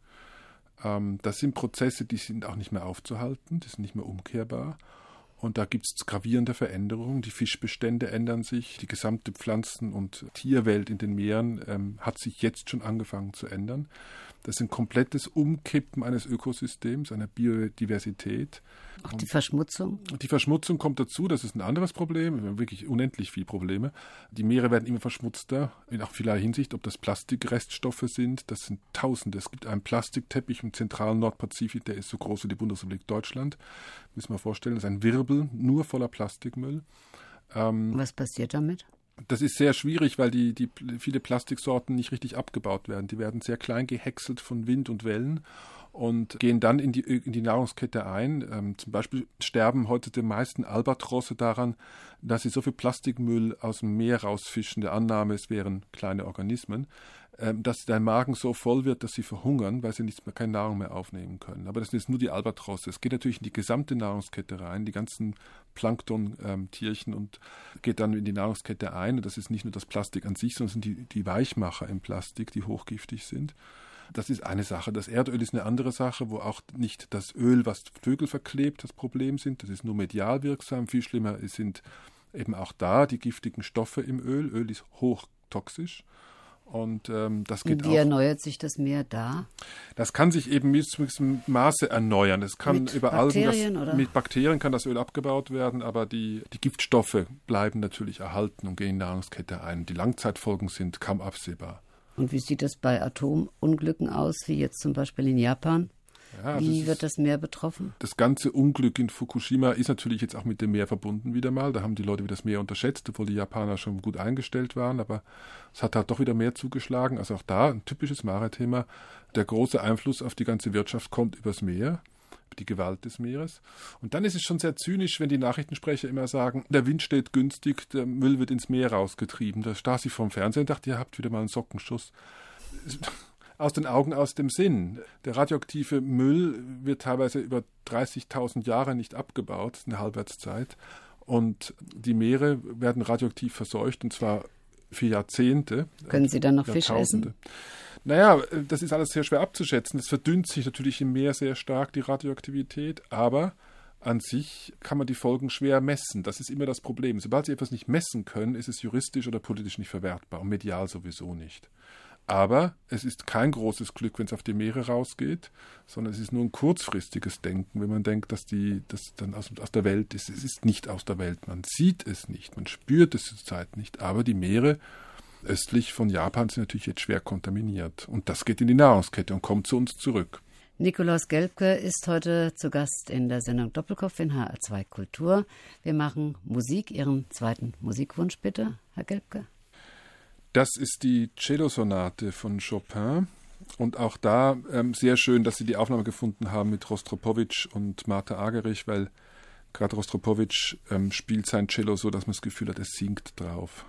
Das sind Prozesse, die sind auch nicht mehr aufzuhalten, die sind nicht mehr umkehrbar. Und da gibt es gravierende Veränderungen. Die Fischbestände ändern sich. Die gesamte Pflanzen- und Tierwelt in den Meeren hat sich jetzt schon angefangen zu ändern. Das ist ein komplettes Umkippen eines Ökosystems, einer Biodiversität. Auch die Verschmutzung? Die Verschmutzung kommt dazu, das ist ein anderes Problem. Wir haben wirklich unendlich viele Probleme. Die Meere werden immer verschmutzter, in auch vielerlei Hinsicht, ob das Plastikreststoffe sind. Das sind Tausende. Es gibt einen Plastikteppich im zentralen Nordpazifik, der ist so groß wie die Bundesrepublik Deutschland. Müssen wir vorstellen, das ist ein Wirbel, nur voller Plastikmüll. Was passiert damit? Das ist sehr schwierig, weil viele Plastiksorten nicht richtig abgebaut werden. Die werden sehr klein gehäckselt von Wind und Wellen und gehen dann in die Nahrungskette ein. Zum Beispiel sterben heute die meisten Albatrosse daran, dass sie so viel Plastikmüll aus dem Meer rausfischen. Der Annahme, es wären kleine Organismen, dass dein Magen so voll wird, dass sie verhungern, weil sie keine Nahrung mehr aufnehmen können. Aber das ist nur die Albatrosse. Es geht natürlich in die gesamte Nahrungskette rein, die ganzen Plankton-Tierchen und geht dann in die Nahrungskette ein. Und das ist nicht nur das Plastik an sich, sondern sind die Weichmacher im Plastik, die hochgiftig sind. Das ist eine Sache. Das Erdöl ist eine andere Sache, wo auch nicht das Öl, was Vögel verklebt, das Problem sind. Das ist nur medial wirksam. Viel schlimmer sind eben auch da die giftigen Stoffe im Öl. Öl ist hochtoxisch. Und das geht Wie erneuert sich das Meer da? Das kann sich eben bis zu einem Maße erneuern. Es kann mit über Bakterien, oder? Mit Bakterien kann das Öl abgebaut werden, aber die Giftstoffe bleiben natürlich erhalten und gehen in die Nahrungskette ein. Die Langzeitfolgen sind kaum absehbar. Und wie sieht es bei Atomunglücken aus, wie jetzt zum Beispiel in Japan? Ja, wie wird das Meer betroffen? Das ganze Unglück in Fukushima ist natürlich jetzt auch mit dem Meer verbunden wieder mal. Da haben die Leute wieder das Meer unterschätzt, obwohl die Japaner schon gut eingestellt waren. Aber es hat halt doch wieder mehr zugeschlagen. Also auch da ein typisches Mare-Thema. Der große Einfluss auf die ganze Wirtschaft kommt übers Meer, die Gewalt des Meeres. Und dann ist es schon sehr zynisch, wenn die Nachrichtensprecher immer sagen, der Wind steht günstig, der Müll wird ins Meer rausgetrieben. Da saß ich vorm Fernsehen und dachte, ihr habt wieder mal einen Sockenschuss. Aus den Augen, aus dem Sinn. Der radioaktive Müll wird teilweise über 30.000 Jahre nicht abgebaut, das ist eine Halbwertszeit. Und die Meere werden radioaktiv verseucht, und zwar für Jahrzehnte. Können Sie dann noch Fisch essen? Naja, das ist alles sehr schwer abzuschätzen. Es verdünnt sich natürlich im Meer sehr stark, die Radioaktivität, aber an sich kann man die Folgen schwer messen. Das ist immer das Problem. Sobald Sie etwas nicht messen können, ist es juristisch oder politisch nicht verwertbar und medial sowieso nicht. Aber es ist kein großes Glück, wenn es auf die Meere rausgeht, sondern es ist nur ein kurzfristiges Denken, wenn man denkt, dass das dann aus der Welt ist. Es ist nicht aus der Welt. Man sieht es nicht, man spürt es zurzeit nicht. Aber die Meere östlich von Japan sind natürlich jetzt schwer kontaminiert. Und das geht in die Nahrungskette und kommt zu uns zurück. Nikolaus Gelbke ist heute zu Gast in der Sendung Doppelkopf in HR2 Kultur. Wir machen Musik. Ihren zweiten Musikwunsch bitte, Herr Gelbke. Das ist die Cello-Sonate von Chopin. Und auch da sehr schön, dass Sie die Aufnahme gefunden haben mit Rostropowitsch und Martha Argerich, weil gerade Rostropowitsch spielt sein Cello so, dass man das Gefühl hat, es singt drauf.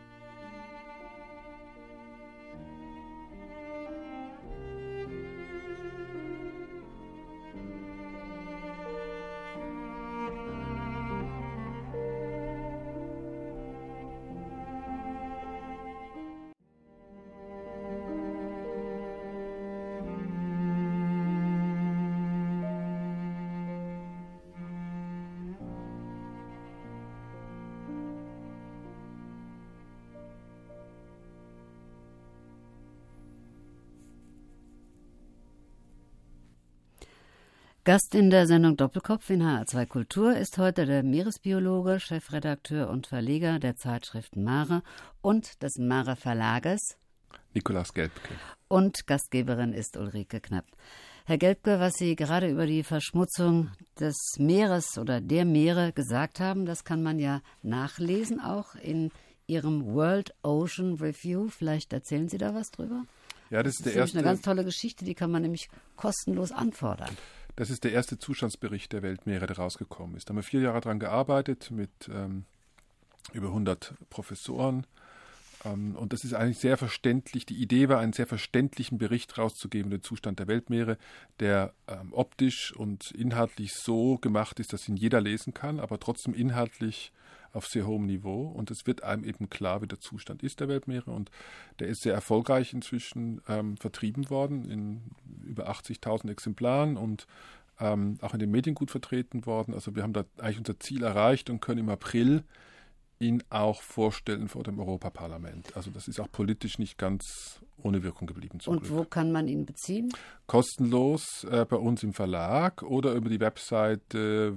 Gast in der Sendung Doppelkopf in HR2 Kultur ist heute der Meeresbiologe, Chefredakteur und Verleger der Zeitschrift Mare und des Mare Verlages, Nikolaus Gelbke. Und Gastgeberin ist Ulrike Knapp. Herr Gelbke, was Sie gerade über die Verschmutzung des Meeres oder der Meere gesagt haben, das kann man ja nachlesen, auch in Ihrem World Ocean Review. Vielleicht erzählen Sie da was drüber? Ja, das ist eine ganz tolle Geschichte, die kann man nämlich kostenlos anfordern. Das ist der erste Zustandsbericht der Weltmeere, der rausgekommen ist. Da haben wir 4 Jahre daran gearbeitet mit über 100 Professoren. Und das ist eigentlich sehr verständlich. Die Idee war, einen sehr verständlichen Bericht rauszugeben, den Zustand der Weltmeere, der optisch und inhaltlich so gemacht ist, dass ihn jeder lesen kann, aber trotzdem inhaltlich auf sehr hohem Niveau. Und es wird einem eben klar, wie der Zustand ist der Weltmeere. Und der ist sehr erfolgreich inzwischen vertrieben worden in über 80.000 Exemplaren und auch in den Medien gut vertreten worden. Also wir haben da eigentlich unser Ziel erreicht und können im April ihn auch vorstellen vor dem Europaparlament. Also das ist auch politisch nicht ganz ohne Wirkung geblieben. Und Glück. Wo kann man ihn beziehen? Kostenlos bei uns im Verlag oder über die Webseite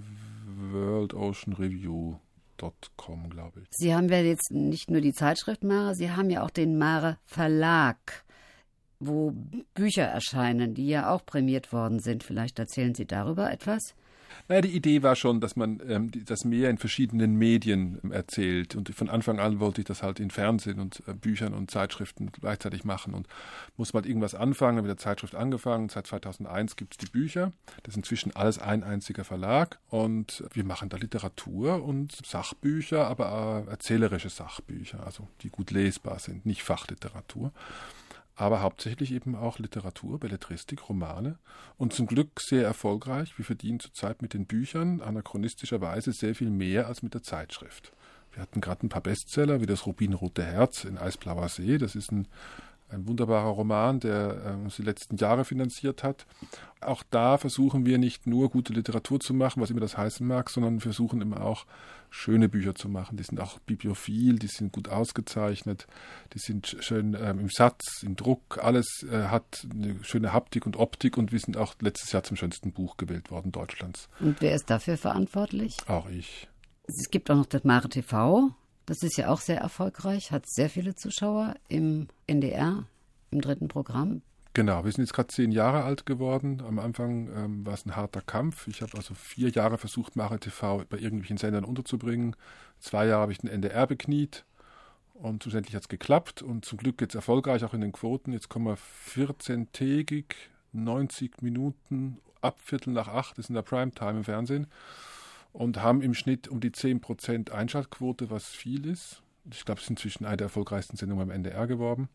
worldoceanreview.com, glaube ich. Sie haben ja jetzt nicht nur die Zeitschrift Mare, Sie haben ja auch den Mare Verlag, wo Bücher erscheinen, die ja auch prämiert worden sind. Vielleicht erzählen Sie darüber etwas? Naja, die Idee war schon, dass man das Meer in verschiedenen Medien erzählt. Und von Anfang an wollte ich das halt in Fernsehen und Büchern und Zeitschriften gleichzeitig machen. Und muss mal irgendwas anfangen, habe mit der Zeitschrift angefangen. Seit 2001 gibt es die Bücher. Das ist inzwischen alles ein einziger Verlag. Und wir machen da Literatur und Sachbücher, aber erzählerische Sachbücher, also die gut lesbar sind, nicht Fachliteratur. Aber hauptsächlich eben auch Literatur, Belletristik, Romane und zum Glück sehr erfolgreich. Wir verdienen zurzeit mit den Büchern anachronistischerweise sehr viel mehr als mit der Zeitschrift. Wir hatten gerade ein paar Bestseller, wie das Rubinrote Herz in Eisblauer See. Das ist ein wunderbarer Roman, der uns die letzten Jahre finanziert hat. Auch da versuchen wir nicht nur gute Literatur zu machen, was immer das heißen mag, sondern versuchen immer auch schöne Bücher zu machen. Die sind auch bibliophil, die sind gut ausgezeichnet, die sind schön im Satz, im Druck. Alles hat eine schöne Haptik und Optik und wir sind auch letztes Jahr zum schönsten Buch gewählt worden Deutschlands. Und wer ist dafür verantwortlich? Auch ich. Es gibt auch noch das Mare TV. Das ist ja auch sehr erfolgreich, hat sehr viele Zuschauer im NDR, im 3. Programm. Genau, wir sind jetzt gerade 10 Jahre alt geworden. Am Anfang war es ein harter Kampf. Ich habe also 4 Jahre versucht, Mare TV bei irgendwelchen Sendern unterzubringen. 2 Jahre habe ich den NDR bekniet und schlussendlich hat es geklappt und zum Glück jetzt erfolgreich auch in den Quoten. Jetzt kommen wir 14-tägig, 90 Minuten, ab 7:45 ist in der Primetime im Fernsehen. Und haben im Schnitt um die 10% Einschaltquote, was viel ist. Ich glaube, es ist inzwischen eine der erfolgreichsten Sendungen beim NDR geworden.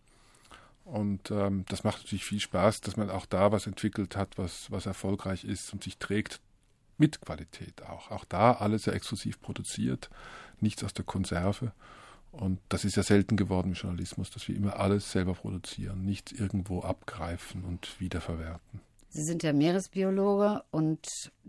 Und das macht natürlich viel Spaß, dass man auch da was entwickelt hat, was erfolgreich ist und sich trägt mit Qualität auch. Auch da alles sehr exklusiv produziert, nichts aus der Konserve. Und das ist ja selten geworden im Journalismus, dass wir immer alles selber produzieren, nichts irgendwo abgreifen und wiederverwerten. Sie sind ja Meeresbiologe und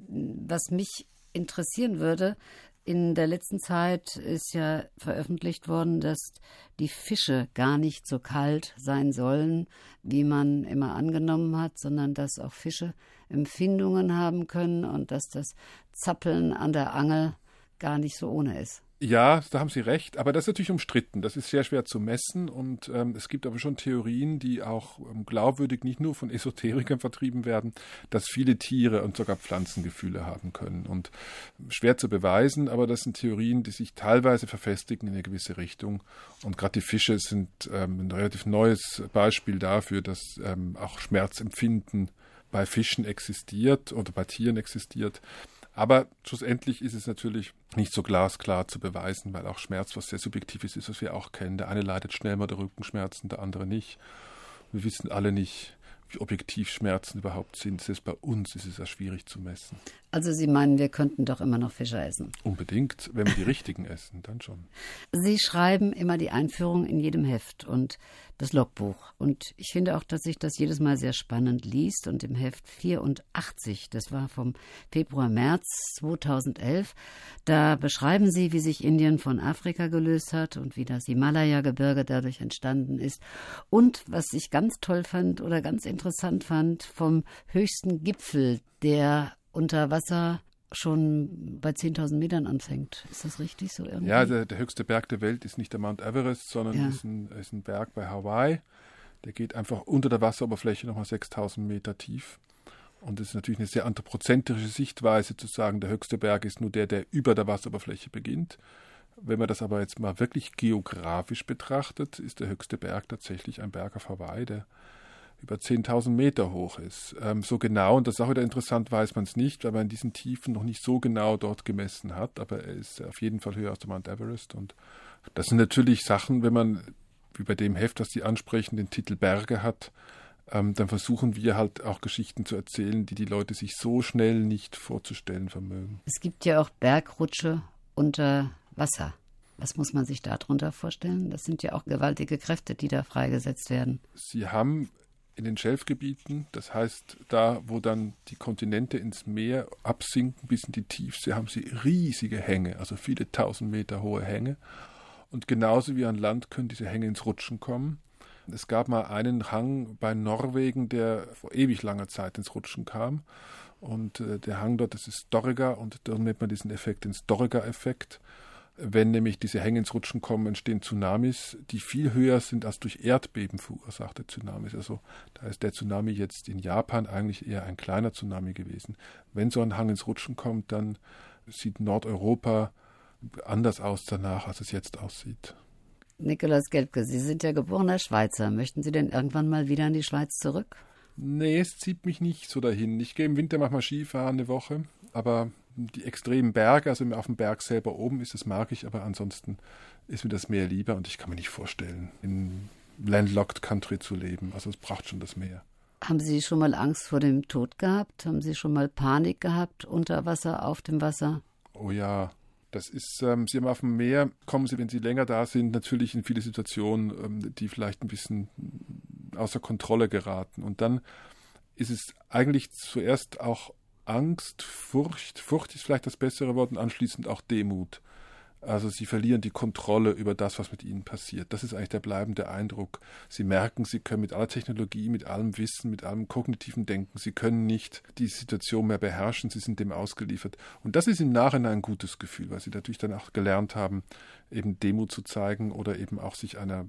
was mich interessieren würde, in der letzten Zeit ist ja veröffentlicht worden, dass die Fische gar nicht so kalt sein sollen, wie man immer angenommen hat, sondern dass auch Fische Empfindungen haben können und dass das Zappeln an der Angel gar nicht so ohne ist. Ja, da haben Sie recht, aber das ist natürlich umstritten. Das ist sehr schwer zu messen und es gibt aber schon Theorien, die auch glaubwürdig nicht nur von Esoterikern vertrieben werden, dass viele Tiere und sogar Pflanzen Gefühle haben können. Und schwer zu beweisen, aber das sind Theorien, die sich teilweise verfestigen in eine gewisse Richtung. Und gerade die Fische sind ein relativ neues Beispiel dafür, dass auch Schmerzempfinden bei Fischen existiert oder bei Tieren existiert. Aber schlussendlich ist es natürlich nicht so glasklar zu beweisen, weil auch Schmerz was sehr Subjektives ist, was wir auch kennen. Der eine leidet schnell mal der Rückenschmerzen, der andere nicht. Wir wissen alle nicht, wie objektiv Schmerzen überhaupt sind. Selbst bei uns ist es ja schwierig zu messen. Also Sie meinen, wir könnten doch immer noch Fische essen? Unbedingt, wenn wir die richtigen essen, dann schon. Sie schreiben immer die Einführung in jedem Heft und das Logbuch. Und ich finde auch, dass sich das jedes Mal sehr spannend liest. Und im Heft 84, das war vom Februar-März 2011, da beschreiben Sie, wie sich Indien von Afrika gelöst hat und wie das Himalaya-Gebirge dadurch entstanden ist. Und was ich ganz toll fand oder ganz interessant fand, vom höchsten Gipfel, der unter Wasser schon bei 10.000 Metern anfängt. Ist das richtig so irgendwie? Ja, der höchste Berg der Welt ist nicht der Mount Everest, sondern ist ein Berg bei Hawaii. Der geht einfach unter der Wasseroberfläche nochmal 6.000 Meter tief. Und es ist natürlich eine sehr anthropozentrische Sichtweise zu sagen, der höchste Berg ist nur der über der Wasseroberfläche beginnt. Wenn man das aber jetzt mal wirklich geografisch betrachtet, ist der höchste Berg tatsächlich ein Berg auf Hawaii, der über 10.000 Meter hoch ist. So genau, und das ist auch wieder interessant, weiß man es nicht, weil man in diesen Tiefen noch nicht so genau dort gemessen hat, aber er ist auf jeden Fall höher als der Mount Everest. Und das sind natürlich Sachen, wenn man, wie bei dem Heft, das Sie ansprechen, den Titel Berge hat, dann versuchen wir halt auch Geschichten zu erzählen, die die Leute sich so schnell nicht vorzustellen vermögen. Es gibt ja auch Bergrutsche unter Wasser. Was muss man sich darunter vorstellen? Das sind ja auch gewaltige Kräfte, die da freigesetzt werden. Sie haben in den Schelfgebieten, das heißt da, wo dann die Kontinente ins Meer absinken bis in die Tiefsee, haben sie riesige Hänge, also viele 1.000 Meter hohe Hänge. Und genauso wie an Land können diese Hänge ins Rutschen kommen. Es gab mal einen Hang bei Norwegen, der vor ewig langer Zeit ins Rutschen kam. Und der Hang dort, das ist Dorriga, und darum nennt man diesen Effekt den Dorriga-Effekt. Wenn nämlich diese Hänge ins Rutschen kommen, entstehen Tsunamis, die viel höher sind als durch Erdbeben verursachte Tsunamis. Also da ist der Tsunami jetzt in Japan eigentlich eher ein kleiner Tsunami gewesen. Wenn so ein Hang ins Rutschen kommt, dann sieht Nordeuropa anders aus danach, als es jetzt aussieht. Nikolaus Gelbke, Sie sind ja geborener Schweizer. Möchten Sie denn irgendwann mal wieder in die Schweiz zurück? Nee, es zieht mich nicht so dahin. Ich gehe im Winter manchmal Skifahren eine Woche, aber die extremen Berge, also auf dem Berg selber oben ist, das mag ich, aber ansonsten ist mir das Meer lieber und ich kann mir nicht vorstellen, in landlocked country zu leben. Also es braucht schon das Meer. Haben Sie schon mal Angst vor dem Tod gehabt? Haben Sie schon mal Panik gehabt unter Wasser, auf dem Wasser? Oh ja, das ist, Sie haben auf dem Meer, kommen Sie, wenn Sie länger da sind, natürlich in viele Situationen, die vielleicht ein bisschen außer Kontrolle geraten. Und dann ist es eigentlich zuerst auch Angst, Furcht ist vielleicht das bessere Wort und anschließend auch Demut. Also sie verlieren die Kontrolle über das, was mit ihnen passiert. Das ist eigentlich der bleibende Eindruck. Sie merken, sie können mit aller Technologie, mit allem Wissen, mit allem kognitiven Denken, sie können nicht die Situation mehr beherrschen, sie sind dem ausgeliefert. Und das ist im Nachhinein ein gutes Gefühl, weil sie natürlich dann auch gelernt haben, eben Demut zu zeigen oder eben auch sich einer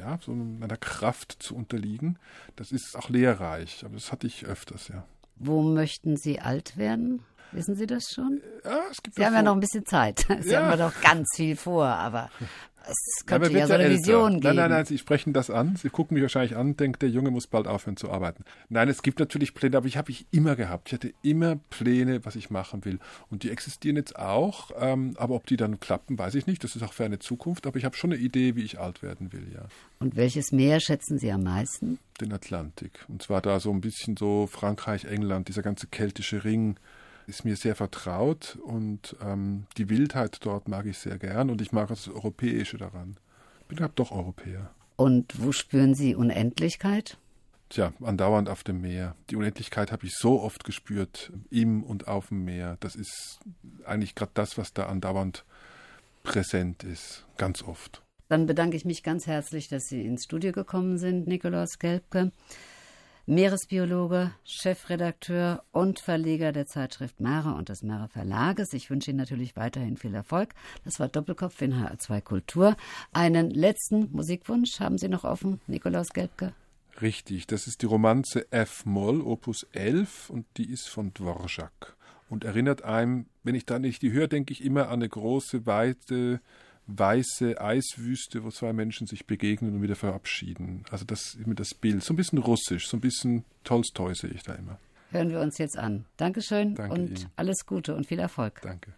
Kraft zu unterliegen. Das ist auch lehrreich, aber das hatte ich öfters, ja. Wo möchten Sie alt werden? Wissen Sie das schon? Ja, es gibt Sie haben ja noch ein bisschen Zeit. Sie haben ja noch ganz viel vor, aber es könnte ja so eine Vision geben. Nein, Sie sprechen das an. Sie gucken mich wahrscheinlich an und denken, der Junge muss bald aufhören zu arbeiten. Nein, es gibt natürlich Pläne, aber habe ich immer gehabt. Ich hatte immer Pläne, was ich machen will. Und die existieren jetzt auch. Aber ob die dann klappen, weiß ich nicht. Das ist auch für eine Zukunft. Aber ich habe schon eine Idee, wie ich alt werden will, ja. Und welches Meer schätzen Sie am meisten? Den Atlantik. Und zwar da so ein bisschen so Frankreich, England, dieser ganze keltische Ring ist mir sehr vertraut und die Wildheit dort mag ich sehr gern und ich mag das Europäische daran. Ich bin halt doch Europäer. Und wo spüren Sie Unendlichkeit? Tja, andauernd auf dem Meer. Die Unendlichkeit habe ich so oft gespürt, im und auf dem Meer. Das ist eigentlich gerade das, was da andauernd präsent ist, ganz oft. Dann bedanke ich mich ganz herzlich, dass Sie ins Studio gekommen sind, Nikolaus Gelbke. Meeresbiologe, Chefredakteur und Verleger der Zeitschrift Mare und des Mare Verlages. Ich wünsche Ihnen natürlich weiterhin viel Erfolg. Das war Doppelkopf in HR2 Kultur. Einen letzten Musikwunsch haben Sie noch offen, Nikolaus Gelbke? Richtig, das ist die Romanze F-Moll, Opus 11, und die ist von Dvorak. Und erinnert einem, wenn ich da nicht die höre, denke ich immer an eine große, weite, weiße Eiswüste, wo zwei Menschen sich begegnen und wieder verabschieden. Also das ist immer das Bild. So ein bisschen russisch, so ein bisschen Tolstoi sehe ich da immer. Hören wir uns jetzt an. Dankeschön. Danke und Ihnen. Alles Gute und viel Erfolg. Danke.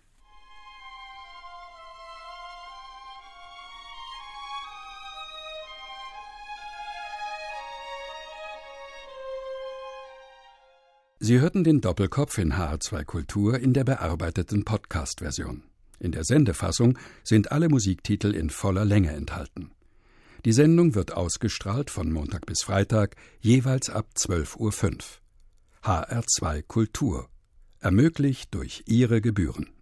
Sie hörten den Doppelkopf in HR2 Kultur in der bearbeiteten Podcast-Version. In der Sendefassung sind alle Musiktitel in voller Länge enthalten. Die Sendung wird ausgestrahlt von Montag bis Freitag, jeweils ab 12:05 Uhr. HR2 Kultur. Ermöglicht durch Ihre Gebühren.